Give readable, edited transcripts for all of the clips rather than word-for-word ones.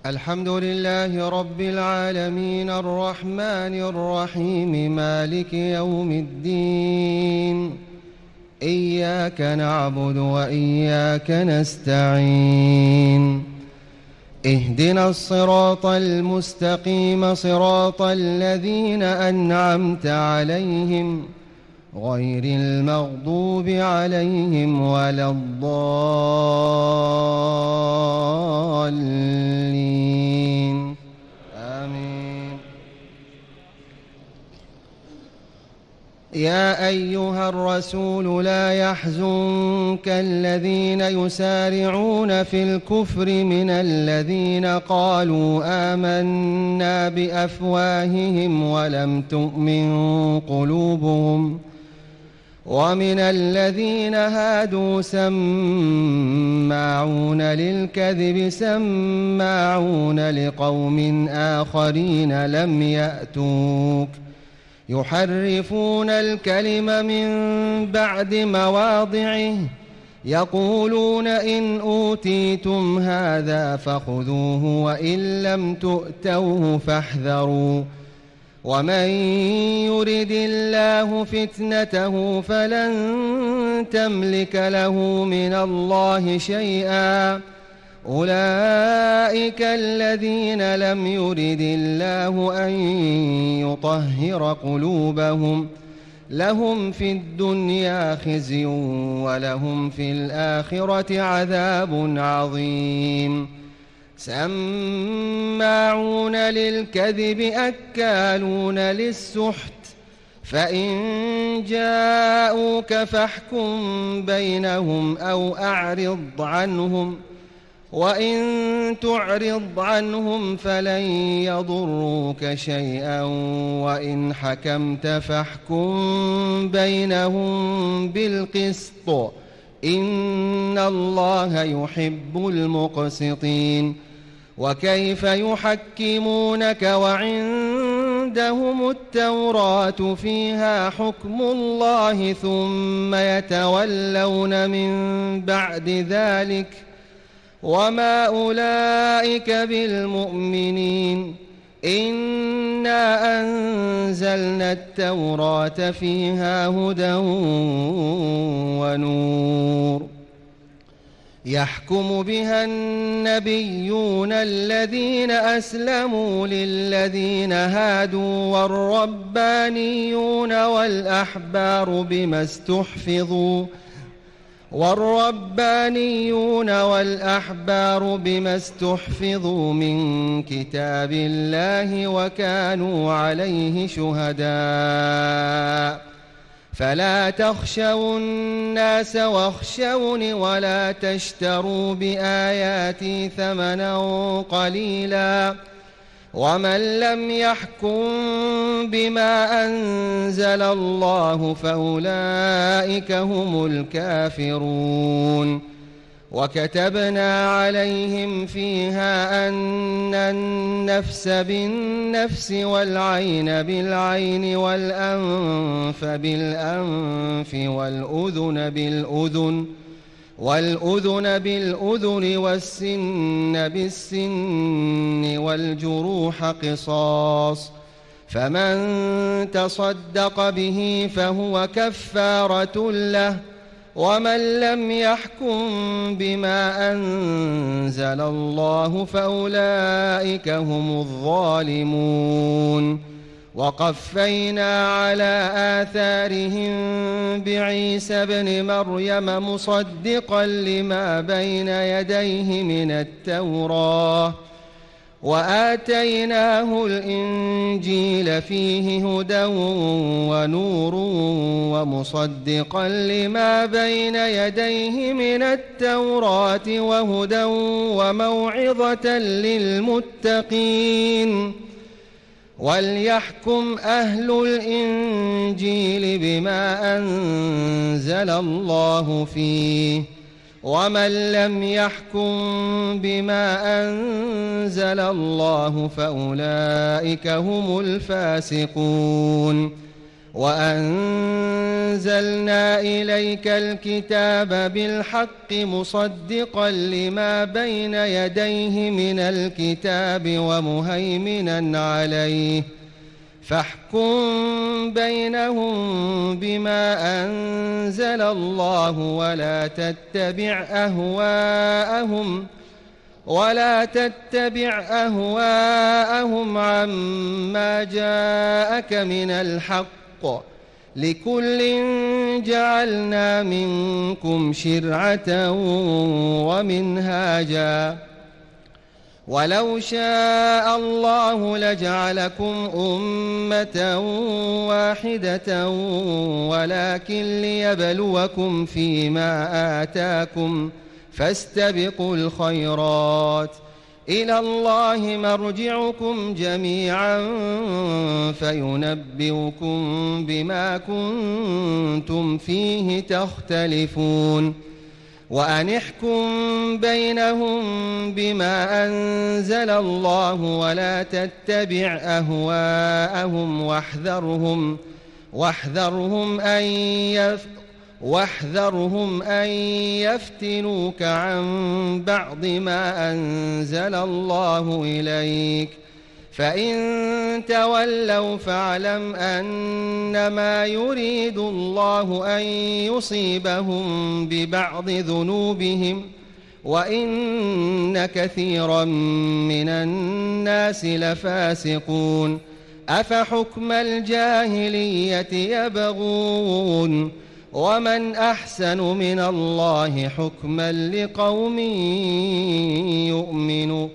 الحمد لله رب العالمين الرحمن الرحيم مالك يوم الدين. إياك نعبد وإياك نستعين. اهدنا الصراط المستقيم صراط الذين أنعمت عليهم غير المغضوب عليهم ولا الضالين. آمين. يا أيها الرسول لا يحزنك الذين يسارعون في الكفر من الذين قالوا آمنا بأفواههم ولم تؤمن قلوبهم، ومن الذين هادوا سماعون للكذب سماعون لقوم آخرين لم يأتوك يحرفون الكلم من بعد مواضعه يقولون إن أوتيتم هذا فخذوه وإن لم تؤتوه فاحذروا، ومن يرد الله فتنته فلن تملك له من الله شيئا. أولئك الذين لم يرد الله أن يطهر قلوبهم، لهم في الدنيا خزي ولهم في الآخرة عذاب عظيم. سماعون للكذب أكالون للسحت، فإن جاءوك فاحكم بينهم أو أعرض عنهم، وإن تعرض عنهم فلن يضروك شيئا، وإن حكمت فاحكم بينهم بالقسط، إن الله يحب المقسطين. وكيف يحكمونك وعندهم التوراة فيها حكم الله ثم يتولون من بعد ذلك، وما أولئك بالمؤمنين. إنا أنزلنا التوراة فيها هدى ونور يحكم بها النبيون الذين أسلموا للذين هادوا والربانيون والأحبار بما استحفظوا من كتاب الله وكانوا عليه شهداء. فلا تخشوا الناس واخشوني ولا تشتروا بآياتي ثمنا قليلا، ومن لم يحكم بما أنزل الله فأولئك هم الكافرون. وكتبنا عليهم فيها أن النفس بالنفس والعين بالعين والأنف بالأنف والأذن بالأذن والسن بالسن والجروح قصاص، فمن تصدق به فهو كفارة له، ومن لم يحكم بما أنزل الله فأولئك هم الظالمون. وقفينا على آثارهم بعيسى ابن مريم مصدقا لما بين يديه من التوراة، وآتيناه الإنجيل فيه هدى ونور ومصدقا لما بين يديه من التوراة وهدى وموعظة للمتقين. وليحكم أهل الإنجيل بما أنزل الله فيه، ومن لم يحكم بما أنزل الله فأولئك هم الفاسقون. وأنزلنا إليك الكتاب بالحق مصدقا لما بين يديه من الكتاب ومهيمنا عليه فاحكم بينهم بما أنزل الله ولا تتبع أهواءهم عما جاءك من الحق لكل جعلنا منكم شرعة ومنهاجا ولو شاء الله لجعلكم أمة واحدة ولكن ليبلوكم فيما آتاكم فاستبقوا الخيرات إلى الله مرجعكم جميعا فينبئكم بما كنتم فيه تختلفون وأن احكم بينهم بما أنزل الله ولا تتبع أهواءهم واحذرهم أن يفتنوك عن بعض ما أنزل الله إليك فإن تولوا فاعلم أنما يريد الله أن يصيبهم ببعض ذنوبهم وإن كثيرا من الناس لفاسقون أفحكم الجاهلية يبغون ومن أحسن من الله حكما لقوم يؤمنون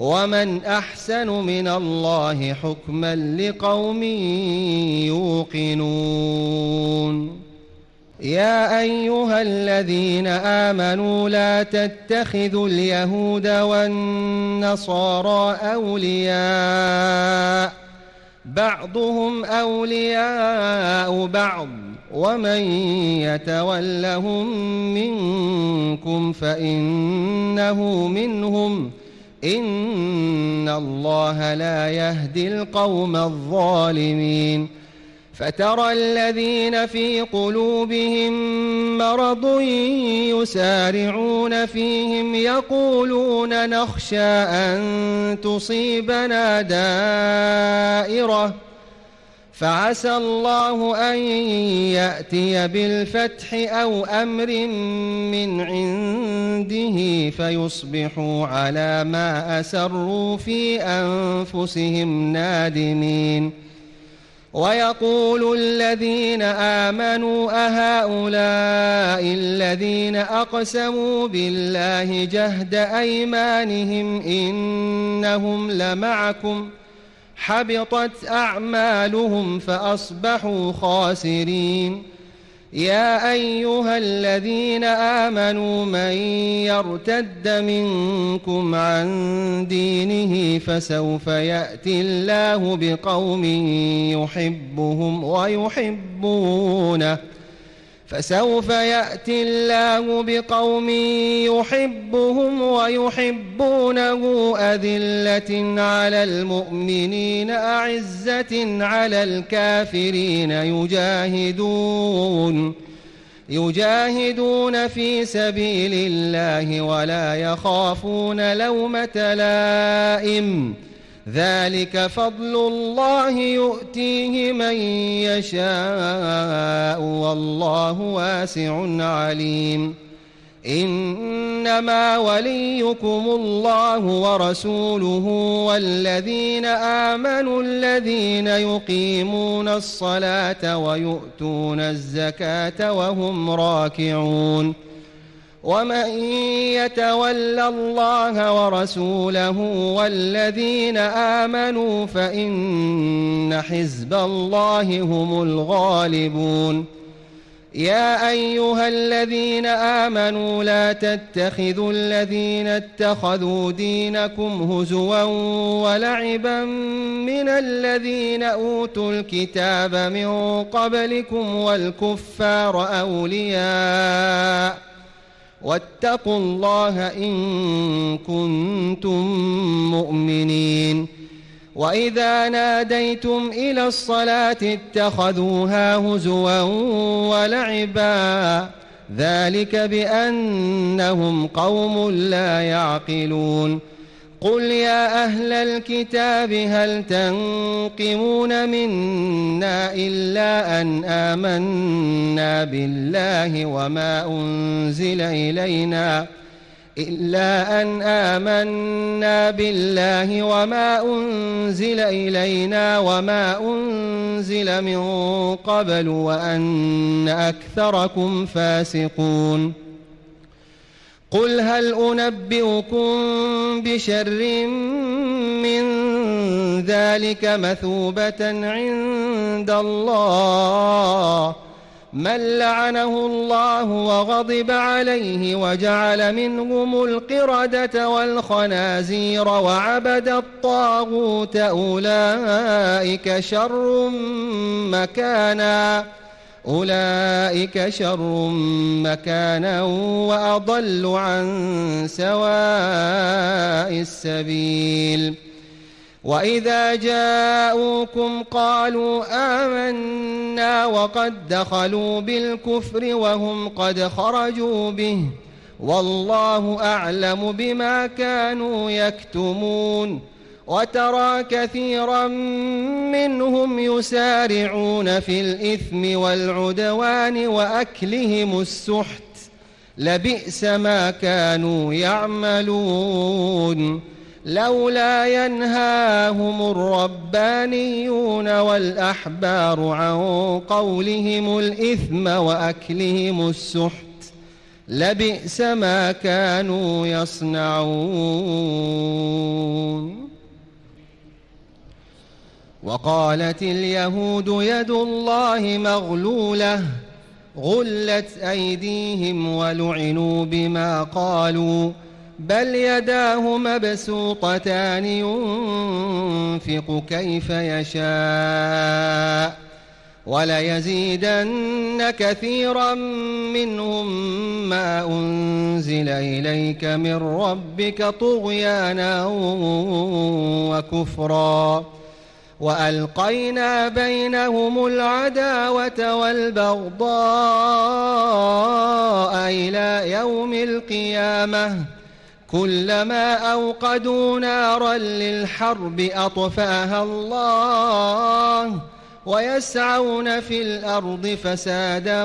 يوقنون يا أيها الذين آمنوا لا تتخذوا اليهود والنصارى أولياء بعضهم أولياء بعض ومن يتولهم منكم فإنه منهم إن الله لا يهدي القوم الظالمين فترى الذين في قلوبهم مرض يسارعون فيهم يقولون نخشى أن تصيبنا دائرة فعسى الله أن يأتي بالفتح أو أمر من عنده فيصبحوا على ما أسروا في أنفسهم نادمين ويقول الذين آمنوا أهؤلاء الذين أقسموا بالله جهد أيمانهم إنهم لمعكم حبطت أعمالهم فأصبحوا خاسرين يا أيها الذين آمنوا من يرتد منكم عن دينه فسوف يأتي الله بقوم يحبهم ويحبونه أذلة على المؤمنين أعزة على الكافرين يجاهدون في سبيل الله ولا يخافون لومة لائم ذلك فضل الله يؤتيه من يشاء والله واسع عليم إنما وليكم الله ورسوله والذين آمنوا الذين يقيمون الصلاة ويؤتون الزكاة وهم راكعون ومن يتول الله ورسوله والذين آمنوا فإن حزب الله هم الغالبون يا أيها الذين آمنوا لا تتخذوا الذين اتخذوا دينكم هزوا ولعبا من الذين أوتوا الكتاب من قبلكم والكفار أولياء واتقوا الله إن كنتم مؤمنين وإذا ناديتم إلى الصلاة اتخذوها هزوا ولعبا ذلك بأنهم قوم لا يعقلون قل يا أهل الكتاب هل تنقمون منا إلا أن آمنا بالله وما أنزل إلينا وما أنزل من قبل وأن أكثركم فاسقون قل هل أنبئكم بشر من ذلك مثوبة عند الله من لعنه الله وغضب عليه وجعل منهم القردة والخنازير وعبد الطاغوت أولئك شر مكانا وأضل عن سواء السبيل وإذا جاءوكم قالوا آمنا وقد دخلوا بالكفر وهم قد خرجوا به والله أعلم بما كانوا يكتمون وترى كثيرا منهم يسارعون في الإثم والعدوان وأكلهم السحت لبئس ما كانوا يعملون لولا ينهاهم الربانيون والأحبار عن قولهم الإثم وأكلهم السحت لبئس ما كانوا يصنعون وقالت اليهود يد الله مغلولة غلت أيديهم ولعنوا بما قالوا بل يداه مبسوطتان ينفق كيف يشاء وليزيدن كثيرا منهم ما أنزل إليك من ربك طغيانا وكفرا وألقينا بينهم العداوة والبغضاء إلى يوم القيامة كلما أوقدوا نارا للحرب أطفأها الله ويسعون في الأرض فسادا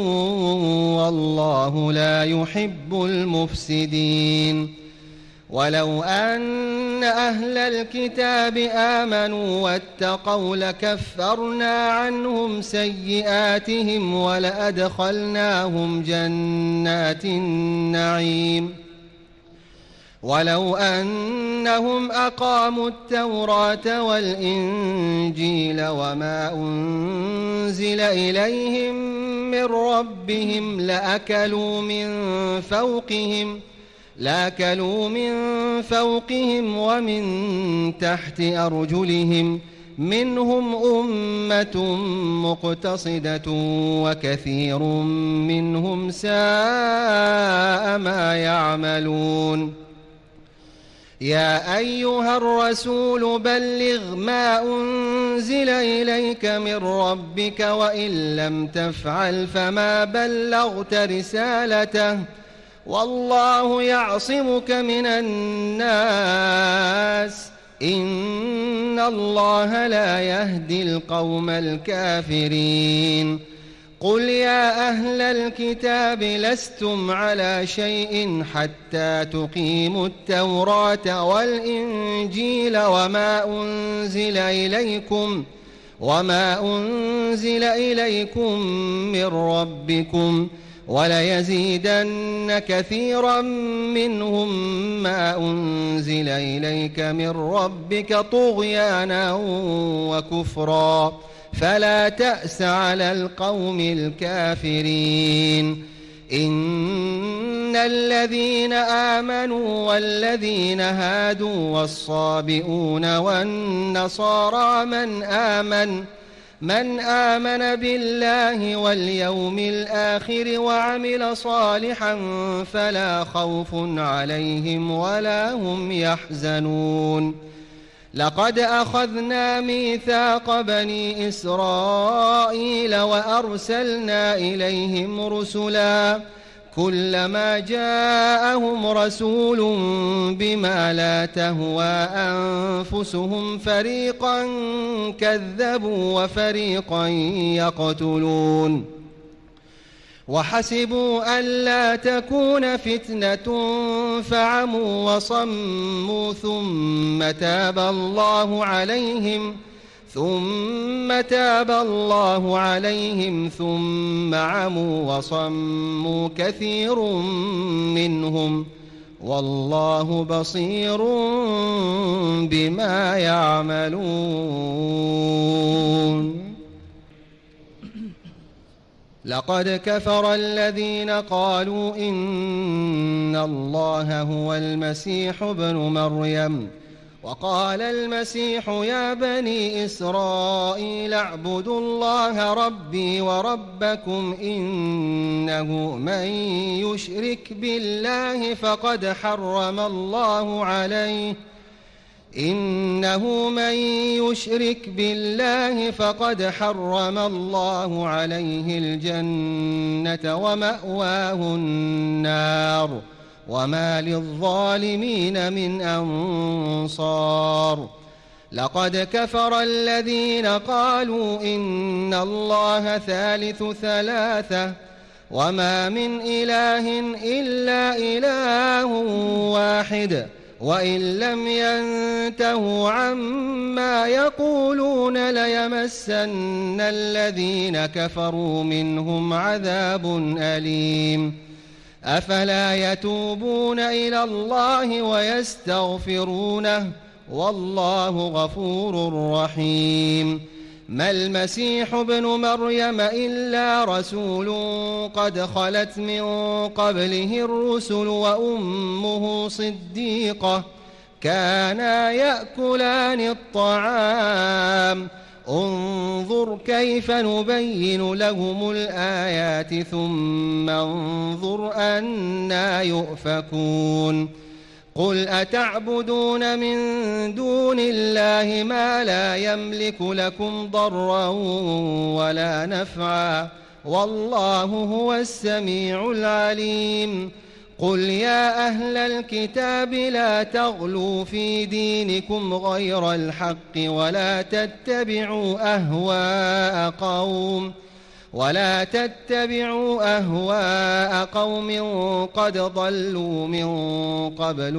والله لا يحب المفسدين ولو أن أهل الكتاب آمنوا واتقوا لكفرنا عنهم سيئاتهم ولأدخلناهم جنات النعيم ولو أنهم أقاموا التوراة والإنجيل وما أنزل إليهم من ربهم لأكلوا من فوقهم ومن تحت أرجلهم منهم أمة مقتصدة وكثير منهم ساء ما يعملون يا أيها الرسول بلغ ما أنزل إليك من ربك وإن لم تفعل فما بلغت رسالته والله يعصمك من الناس إن الله لا يهدي القوم الكافرين قل يا أهل الكتاب لستم على شيء حتى تقيموا التوراة والإنجيل وما أنزل إليكم من ربكم وليزيدن كثيرا منهم ما أنزل إليك من ربك طغيانا وكفرا فلا تأس على القوم الكافرين إن الذين آمنوا والذين هادوا والصابئون والنصارى من آمن بالله واليوم الآخر وعمل صالحا فلا خوف عليهم ولا هم يحزنون لقد أخذنا ميثاق بني إسرائيل وأرسلنا إليهم رسلا كلما جاءهم رسول بما لا تهوى أنفسهم فريقا كذبوا وفريقا يقتلون وحسبوا ألا تكون فتنة فعموا وصموا ثم تاب الله عليهم ثم عموا وصموا كثير منهم والله بصير بما يعملون. لقد كفر الذين قالوا إن الله هو المسيح ابن مريم وقال المسيح يا بني إسرائيل اعبدوا الله ربي وربكم إنه من يشرك بالله فقد حرم الله عليه الجنة ومأواه النار وما للظالمين من أنصار. لقد كفر الذين قالوا إن الله ثالث ثلاثة وما من إله إلا إله واحد وإن لم ينتهوا عما يقولون ليمسن الذين كفروا منهم عذاب أليم. أفلا يتوبون إلى الله ويستغفرونه والله غفور رحيم. ما المسيح ابن مريم إلا رسول قد خلت من قبله الرسل وأمه صديقة كانا يأكلان الطعام انظر كيف نبين لهم الآيات ثم انظر أنى يؤفكون. قل أتعبدون من دون الله ما لا يملك لكم ضرا ولا نفعا والله هو السميع العليم. قل يا أهل الكتاب لا تغلوا في دينكم غير الحق ولا تتبعوا أهواء قوم قد ضلوا من قبل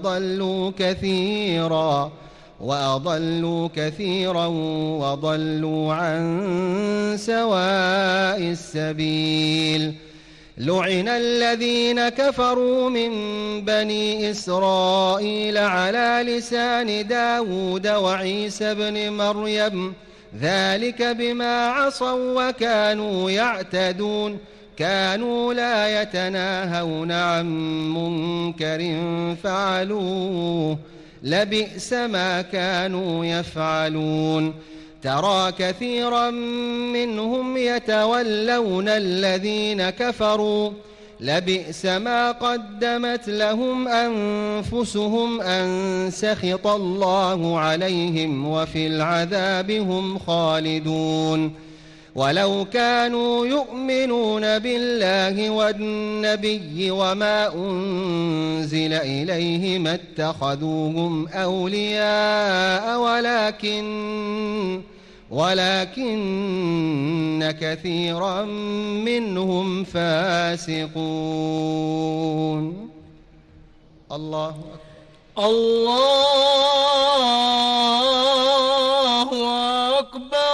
وأضلوا كثيرا وضلوا عن سواء السبيل. لعن الذين كفروا من بني إسرائيل على لسان داود وعيسى بن مريم ذلك بما عصوا وكانوا يعتدون كانوا لا يتناهون عن منكر فعلوه لبئس ما كانوا يفعلون. ترى كثيرا منهم يتولون الذين كفروا لبئس ما قدمت لهم أنفسهم أن سخط الله عليهم وفي العذاب هم خالدون. ولو كانوا يؤمنون بالله والنبي وما أنزل إليه ما اتخذوهم أولياء ولكن كثيرا منهم فاسقون. الله أكبر.